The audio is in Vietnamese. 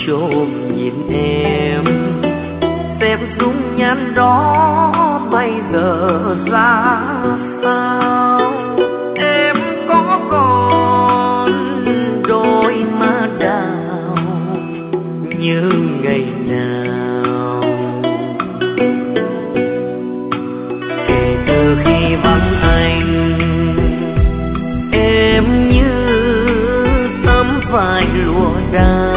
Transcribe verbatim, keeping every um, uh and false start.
chôn nhìn em, xem dung nhan đó bây giờ ra sao. Em có còn đôi má đào như ngày nào. Kể từ khi vắng anh, em như tấm vải lụa đá